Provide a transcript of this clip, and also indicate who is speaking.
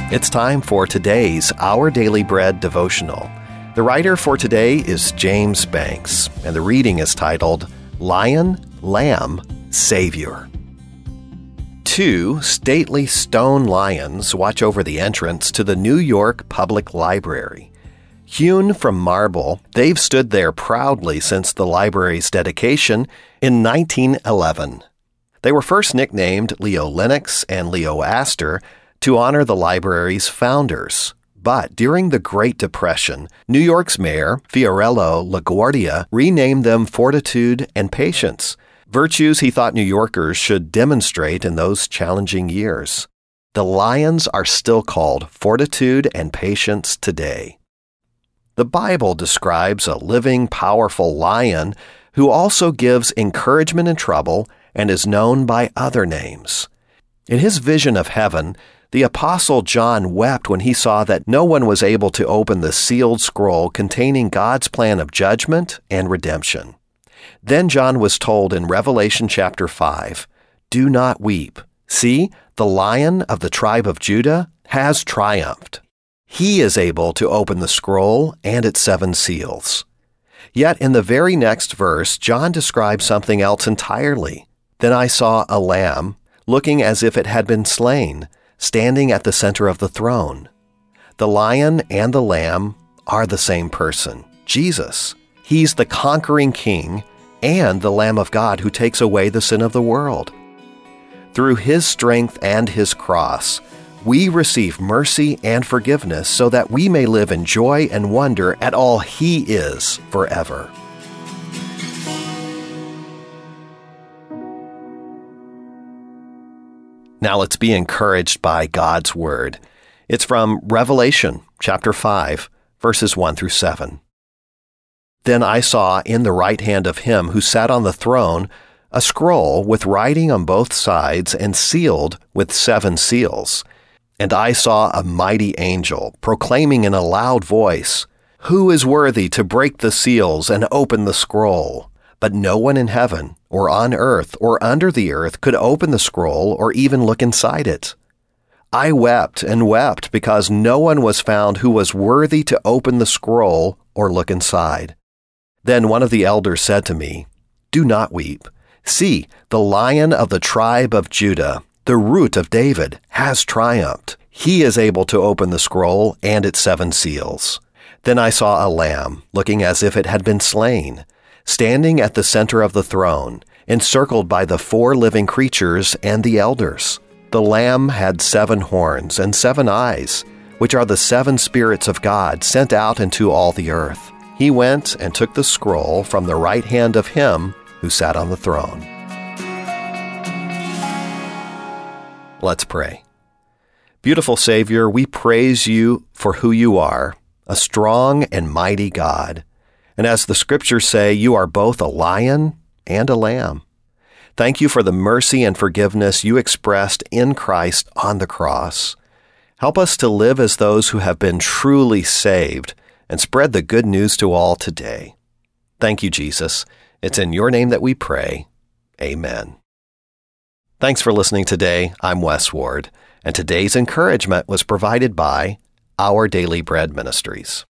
Speaker 1: It's time for today's Our Daily Bread devotional. The writer for today is James Banks, and the reading is titled, Lion, Lamb, Savior. Two stately stone lions watch over the entrance to the New York Public Library. Hewn from marble, they've stood there proudly since the library's dedication in 1911. They were first nicknamed Leo Lennox and Leo Astor to honor the library's founders. But during the Great Depression, New York's mayor, Fiorello LaGuardia, renamed them Fortitude and Patience, virtues he thought New Yorkers should demonstrate in those challenging years. The lions are still called Fortitude and Patience today. The Bible describes a living, powerful lion who also gives encouragement in trouble and is known by other names. In his vision of heaven, the Apostle John wept when he saw that no one was able to open the sealed scroll containing God's plan of judgment and redemption. Then John was told in Revelation chapter 5, "Do not weep. See, the Lion of the tribe of Judah has triumphed. He is able to open the scroll and its 7 seals." Yet in the very next verse, John describes something else entirely. "Then I saw a lamb, looking as if it had been slain, standing at the center of the throne." The lion and the lamb are the same person, Jesus. He's the conquering king and the Lamb of God who takes away the sin of the world. Through his strength and his cross, we receive mercy and forgiveness so that we may live in joy and wonder at all he is forever. Now let's be encouraged by God's Word. It's from Revelation chapter 5, verses 1 through 7. "Then I saw in the right hand of him who sat on the throne a scroll with writing on both sides and sealed with 7 seals. And I saw a mighty angel proclaiming in a loud voice, 'Who is worthy to break the seals and open the scroll?' But no one in heaven, or on earth, or under the earth could open the scroll or even look inside it. I wept and wept because no one was found who was worthy to open the scroll or look inside. Then one of the elders said to me, 'Do not weep. See, the Lion of the tribe of Judah, the Root of David, has triumphed. He is able to open the scroll and its 7 seals.' Then I saw a lamb, looking as if it had been slain, standing at the center of the throne, encircled by the 4 living creatures and the elders. The Lamb had 7 horns and 7 eyes, which are the 7 spirits of God sent out into all the earth. He went and took the scroll from the right hand of him who sat on the throne." Let's pray. Beautiful Savior, we praise you for who you are, a strong and mighty God. And as the scriptures say, you are both a lion and a lamb. Thank you for the mercy and forgiveness you expressed in Christ on the cross. Help us to live as those who have been truly saved and spread the good news to all today. Thank you, Jesus. It's in your name that we pray. Amen. Thanks for listening today. I'm Wes Ward, and today's encouragement was provided by Our Daily Bread Ministries.